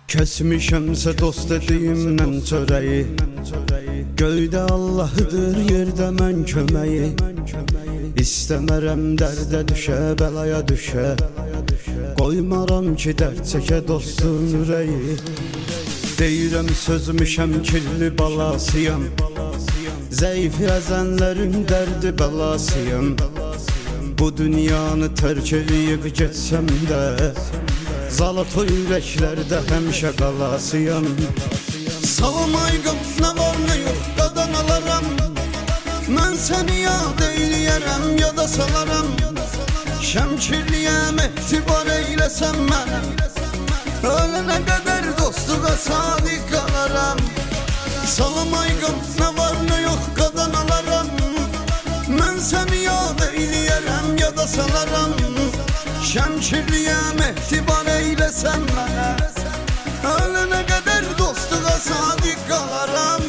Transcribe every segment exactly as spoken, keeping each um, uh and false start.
Kesmişemse dost ediyimdən çörəyi, göydə Allahıdır, yerdə mən köməyi. İstəmərəm dərdə düşə, bəlaya düşə, qoymaram ki dərd çəkə dostun ürəyi. Deyirəm sözmüşəm kirli balasıyam, zəif əzənlərin dərdi bəlasıyam. Bu dünyanı tərk eləyib getsəm də, zalato ürəklərdə həmişə qalasıyam. Salam aygım, nə var nə yox, qadan alaram. Mən səni yad eyləyərəm, yada salaram. Şəmkirliyəm, etibar eyləsən mənə, ölənə qədər dostluğa sadiq qalaram. Salam aygım, nə var nə yox, qadan alaram. Mən səni yad eyləyərəm, yada salaram. Şəmkirliyəm, etibar eyləsən mənə, ölənə qədər dostluğa sadiq qalaram.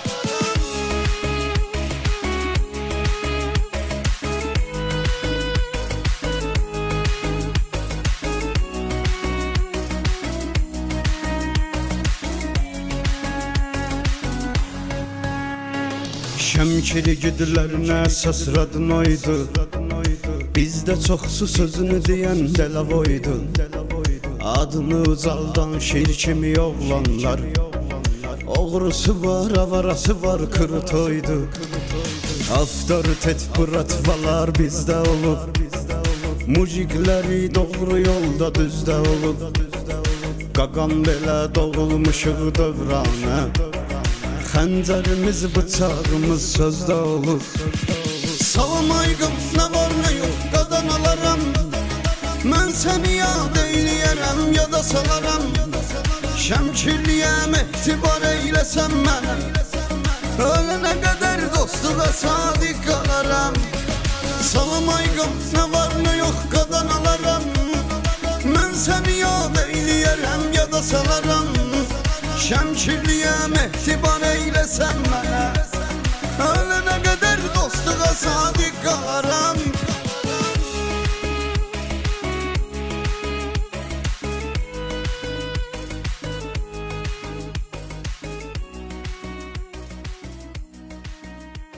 Şəmkiri gidilərinə əsas radın oydu, bizdə çoxsu sözünü deyən Delavoydu. Adını ucaldan şir kimi oğlanlar, oğrusu var, avarası var, kırıtoydu. Avtoritet bratvalar bizdə olub, mujikləri doğru yolda düzdə olub. Qaqam belə doğulmuşuq dövranə, xəncərimiz, bıçağımız sözdə olur. Salam aygım, nə var nə yox, qadan alaram. Mən səni yad eyləyərəm, yada salaram. Şəmkirliyəm, etibar eyləsən mənə, ölənə qədər dostluğa sadiq qalaram. Salam aygım, nə var nə yox, qadan alaram. Mən səni yad eyləyərəm, yada salaram. Şəmkirliyəm, etibar eyləsən mənə, ölənə qədər dostluğa sadiq qalaram.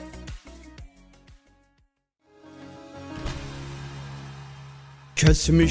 Kesmiş